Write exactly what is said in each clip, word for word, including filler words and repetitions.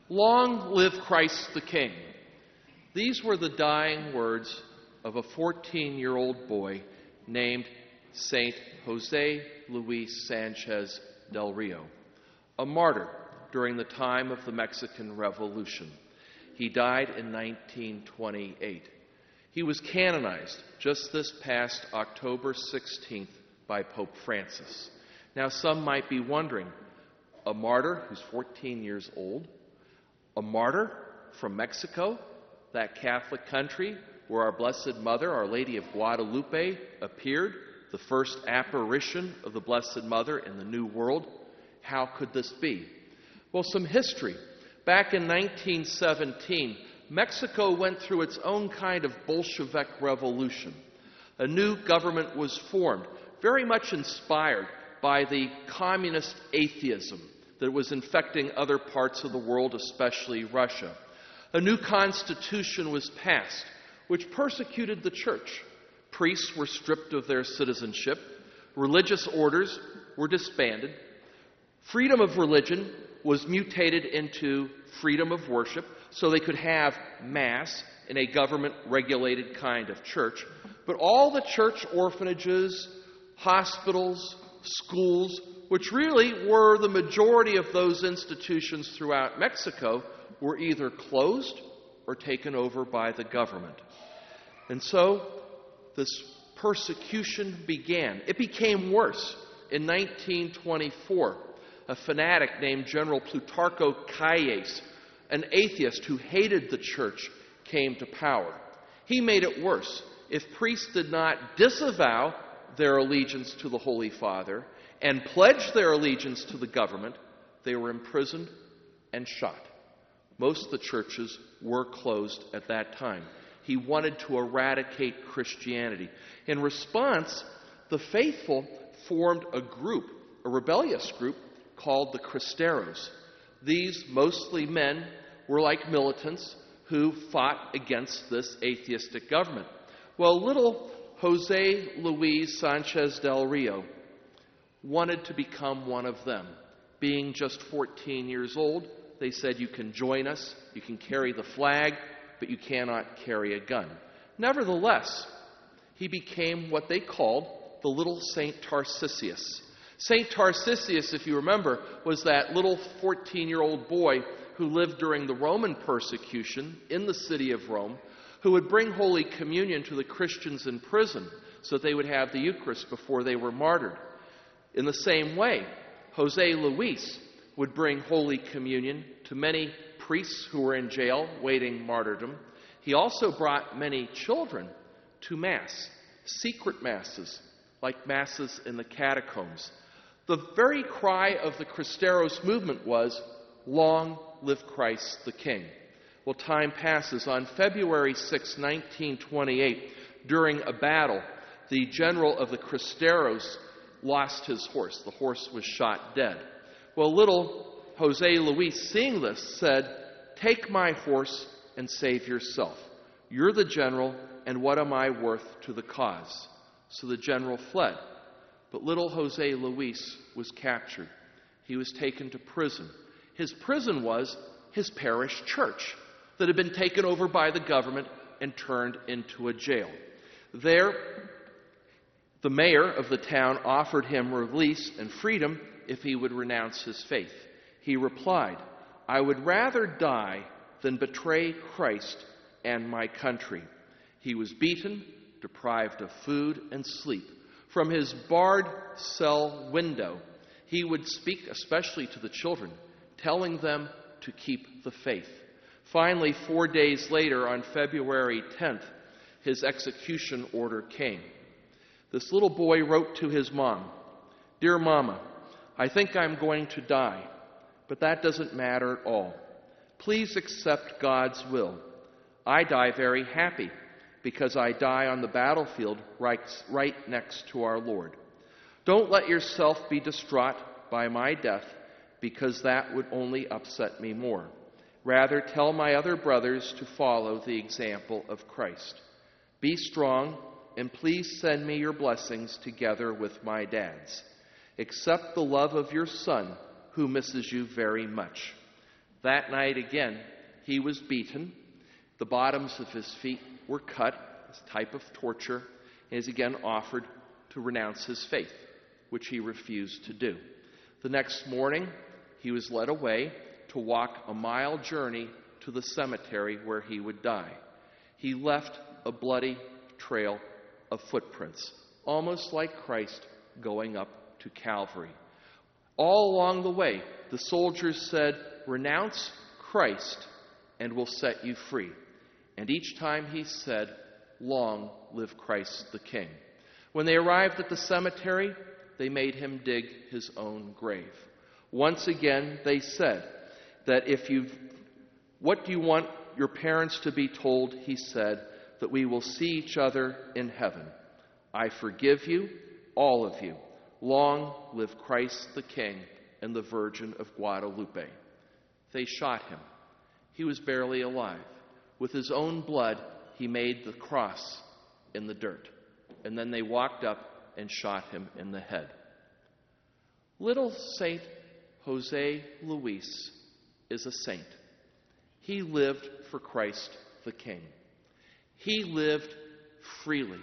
Long live Christ the King. These were the dying words of a fourteen-year-old boy named Saint Jose Luis Sanchez del Rio, a martyr during the time of the Mexican Revolution. He died in nineteen twenty-eight. He was canonized just this past October sixteenth by Pope Francis. Now, some might be wondering, a martyr who's fourteen years old? A martyr from Mexico, that Catholic country where our Blessed Mother, Our Lady of Guadalupe, appeared, the first apparition of the Blessed Mother in the New World? How could this be? Well, some history. Back in nineteen seventeen, Mexico went through its own kind of Bolshevik revolution. A new government was formed, very much inspired by the communist atheism that was infecting other parts of the world, especially Russia. A new constitution was passed, which persecuted the church. Priests were stripped of their citizenship. Religious orders were disbanded. Freedom of religion was mutated into freedom of worship, so they could have Mass in a government-regulated kind of church. But all the church orphanages, hospitals, schools, which really were the majority of those institutions throughout Mexico, were either closed or taken over by the government. And so this persecution began. It became worse. In nineteen twenty-four, a fanatic named General Plutarco Calles, an atheist who hated the church, came to power. He made it worse. If priests did not disavow their allegiance to the Holy Father and pledge their allegiance to the government, they were imprisoned and shot. Most of the churches were closed at that time. He wanted to eradicate Christianity. In response, the faithful formed a group, a rebellious group, called the Cristeros. These, mostly men, were like militants who fought against this atheistic government. Well, little Jose Luis Sanchez del Rio wanted to become one of them. Being just fourteen years old, they said, you can join us, you can carry the flag, but you cannot carry a gun. Nevertheless, he became what they called the little Saint Tarcisius. Saint Tarcisius, if you remember, was that little fourteen-year-old boy who lived during the Roman persecution in the city of Rome, who would bring Holy Communion to the Christians in prison so that they would have the Eucharist before they were martyred. In the same way, Jose Luis would bring Holy Communion to many priests who were in jail waiting martyrdom. He also brought many children to Mass, secret Masses, like Masses in the catacombs. The very cry of the Cristeros movement was, "Long live Christ the King." Well, time passes. On February sixth, nineteen twenty-eight, during a battle, the general of the Cristeros lost his horse. The horse was shot dead. Well, little Jose Luis, seeing this, said, "Take my horse and save yourself. You're the general, and what am I worth to the cause?" So the general fled. But little Jose Luis was captured. He was taken to prison. His prison was his parish church that had been taken over by the government and turned into a jail. There, the mayor of the town offered him release and freedom if he would renounce his faith. He replied, "I would rather die than betray Christ and my country." He was beaten, deprived of food and sleep. From his barred cell window, he would speak especially to the children, telling them to keep the faith. Finally, four days later, on February tenth, his execution order came. This little boy wrote to his mom, "Dear Mama, I think I'm going to die, but that doesn't matter at all. Please accept God's will. I die very happy because I die on the battlefield right, right next to our Lord. Don't let yourself be distraught by my death, because that would only upset me more. Rather, tell my other brothers to follow the example of Christ. Be strong, and please send me your blessings together with my dad's. Accept the love of your son, who misses you very much." That night again, he was beaten. The bottoms of his feet were cut, as a type of torture, and is again offered to renounce his faith, which he refused to do. The next morning, he was led away to walk a mile journey to the cemetery where he would die. He left a bloody trail of footprints, almost like Christ going up to Calvary. All along the way, the soldiers said, "Renounce Christ and we'll set you free." And each time he said, "Long live Christ the King." When they arrived at the cemetery, they made him dig his own grave. Once again, they said that if you, what do you want your parents to be told? He said, that we will see each other in heaven. I forgive you, all of you. Long live Christ the King and the Virgin of Guadalupe. They shot him. He was barely alive. With his own blood, he made the cross in the dirt. And then they walked up and shot him in the head. Little Saint Jose Luis is a saint. He lived for Christ the King. He lived freely.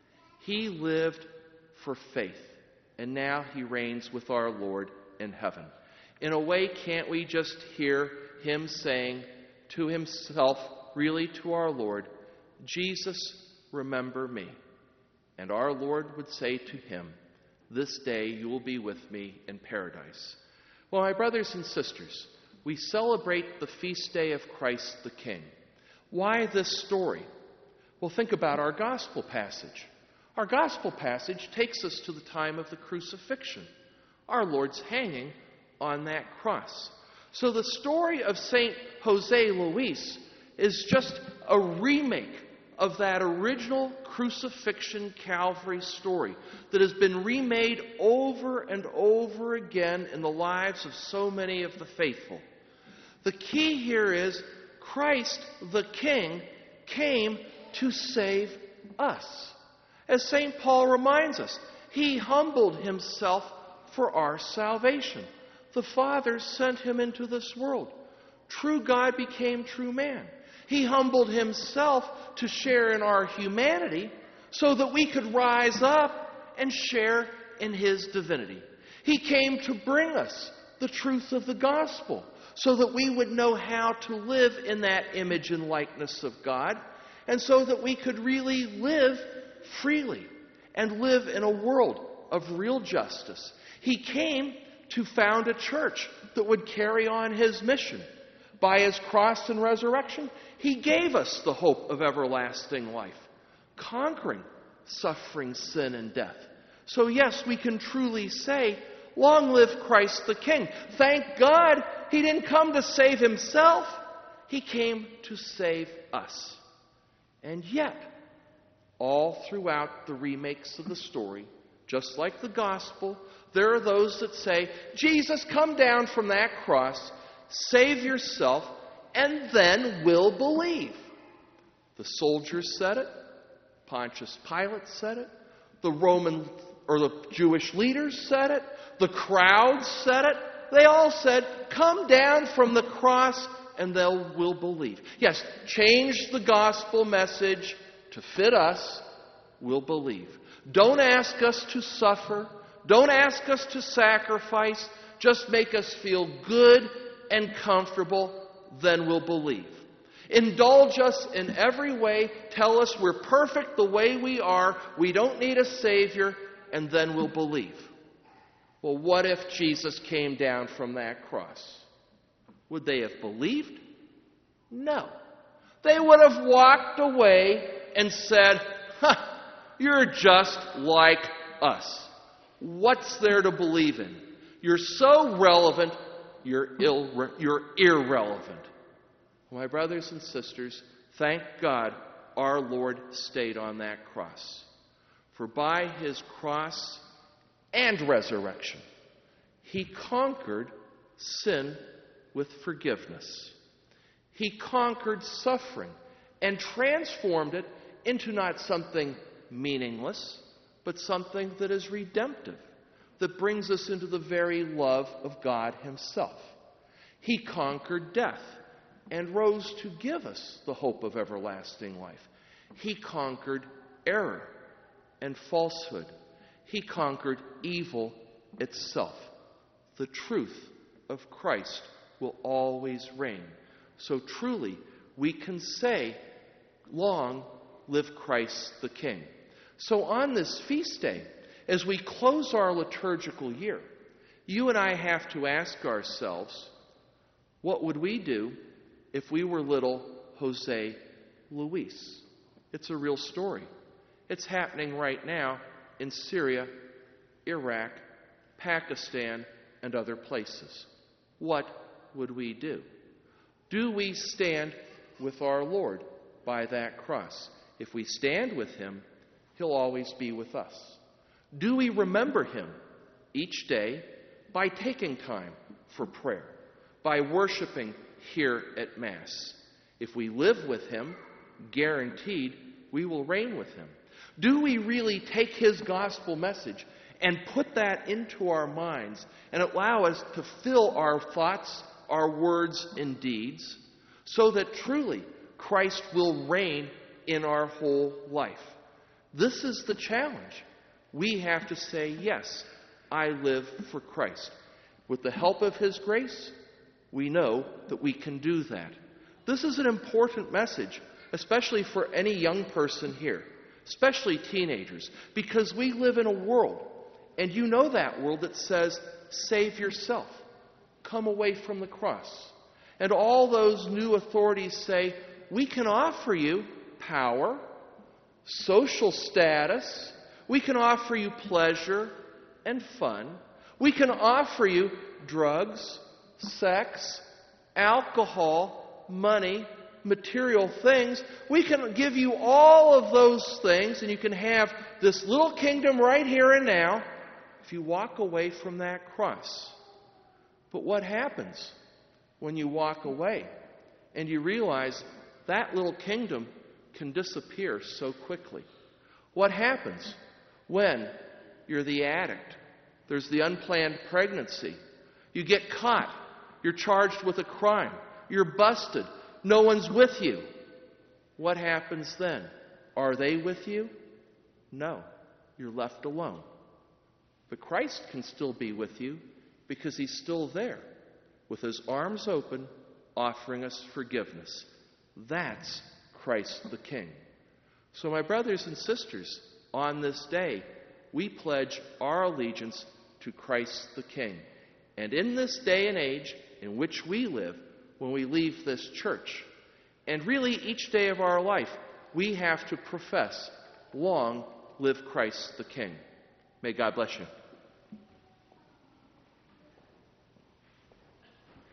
He lived for faith. And now he reigns with our Lord in heaven. In a way, can't we just hear him saying to himself, really to our Lord, "Jesus, remember me." And our Lord would say to him, "This day you will be with me in paradise." Well, my brothers and sisters, we celebrate the feast day of Christ the King. Why this story? Well, think about our gospel passage. Our gospel passage takes us to the time of the crucifixion. Our Lord's hanging on that cross. So the story of Saint Jose Luis is just a remake of that original crucifixion Calvary story that has been remade over and over again in the lives of so many of the faithful. The key here is Christ the King came to save us. As Saint Paul reminds us, he humbled himself for our salvation. The Father sent him into this world. True God became true man. He humbled himself to share in our humanity so that we could rise up and share in his divinity. He came to bring us the truth of the gospel so that we would know how to live in that image and likeness of God, and so that we could really live freely and live in a world of real justice. He came to found a church that would carry on his mission. By his cross and resurrection, he gave us the hope of everlasting life, conquering suffering, sin, and death. So yes, we can truly say, long live Christ the King. Thank God he didn't come to save himself. He came to save us. And yet, all throughout the remakes of the story, just like the gospel, there are those that say, Jesus, come down from that cross, save yourself, and then we'll believe. The soldiers said it. Pontius Pilate said it. The Roman or the Jewish leaders said it. The crowds said it. They all said, come down from the cross and they'll will believe. Yes, change the gospel message to fit us. We'll believe. Don't ask us to suffer. Don't ask us to sacrifice. Just make us feel good and comfortable. Then we'll believe. Indulge us in every way. Tell us we're perfect the way we are. We don't need a Savior. And then we'll believe. Well, what if Jesus came down from that cross? Would they have believed? No. They would have walked away and said, ha, you're just like us. What's there to believe in? You're so relevant, you're, ill, you're irrelevant. My brothers and sisters, thank God our Lord stayed on that cross. For by his cross and resurrection, he conquered sin with forgiveness. He conquered suffering and transformed it into not something meaningless, but something that is redemptive, that brings us into the very love of God himself. He conquered death and rose to give us the hope of everlasting life. He conquered error and falsehood. He conquered evil itself. The truth of Christ will always reign. So truly, we can say, long live Christ the King. So on this feast day, as we close our liturgical year, you and I have to ask ourselves, what would we do if we were little Jose Luis? It's a real story. It's happening right now in Syria, Iraq, Pakistan, and other places. What would we do? Do we stand with our Lord by that cross? If we stand with him, he'll always be with us. Do we remember him each day by taking time for prayer, by worshiping here at Mass? If we live with him, guaranteed we will reign with him. Do we really take his gospel message and put that into our minds and allow us to fill our thoughts, our words, and deeds so that truly Christ will reign in our whole life? This is the challenge. We have to say, yes, I live for Christ. With the help of his grace, we know that we can do that. This is an important message, especially for any young person here, especially teenagers, because we live in a world, and you know that world that says, save yourself, come away from the cross. And all those new authorities say, we can offer you power, social status, we can offer you pleasure and fun, we can offer you drugs, sex, alcohol, money, material things. We can give you all of those things, and you can have this little kingdom right here and now if you walk away from that cross. But what happens when you walk away and you realize that little kingdom can disappear so quickly? What happens when you're the addict? There's the unplanned pregnancy. You get caught. You're charged with a crime. You're busted. No one's with you. What happens then? Are they with you? No. You're left alone. But Christ can still be with you because he's still there with his arms open, offering us forgiveness. That's Christ the King. So my brothers and sisters, on this day, we pledge our allegiance to Christ the King. And in this day and age in which we live, when we leave this church, and really each day of our life, we have to profess, long live Christ the King. May God bless you.